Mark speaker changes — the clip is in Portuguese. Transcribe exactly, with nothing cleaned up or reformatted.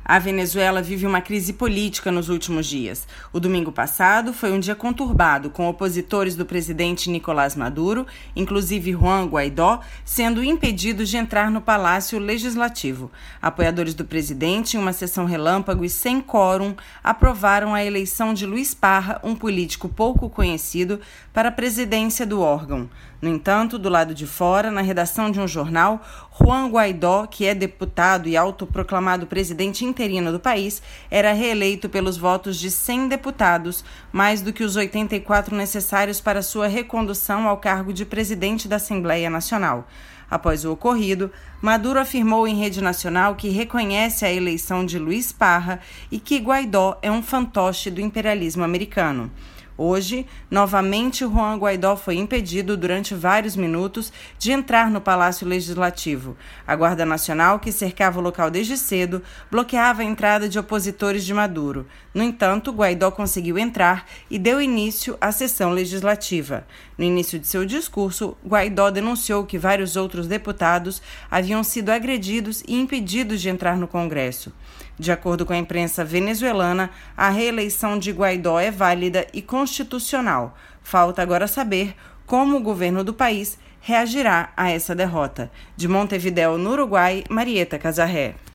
Speaker 1: A Venezuela vive uma crise política nos últimos dias. O domingo passado foi um dia conturbado, com opositores do presidente Nicolás Maduro, inclusive Juan Guaidó, sendo impedidos de entrar no Palácio Legislativo. Apoiadores do presidente, em uma sessão relâmpago e sem quórum, aprovaram a eleição de Luiz Parra, um político pouco conhecido, para a presidência do órgão. No entanto, do lado de fora, na redação de um jornal, Juan Guaidó, que é deputado e autoproclamado presidente interino do país, era reeleito pelos votos de cem deputados, mais do que os oitenta e quatro necessários para sua recondução ao cargo de presidente da Assembleia Nacional. Após o ocorrido, Maduro afirmou em rede nacional que reconhece a eleição de Luiz Parra e que Guaidó é um fantoche do imperialismo americano. Hoje, novamente, Juan Guaidó foi impedido durante vários minutos de entrar no Palácio Legislativo. A Guarda Nacional, que cercava o local desde cedo, bloqueava a entrada de opositores de Maduro. No entanto, Guaidó conseguiu entrar e deu início à sessão legislativa. No início de seu discurso, Guaidó denunciou que vários outros deputados haviam sido agredidos e impedidos de entrar no Congresso. De acordo com a imprensa venezuelana, a reeleição de Guaidó é válida e constitucional. Falta agora saber como o governo do país reagirá a essa derrota. De Montevidéu, no Uruguai, Marieta Casarré.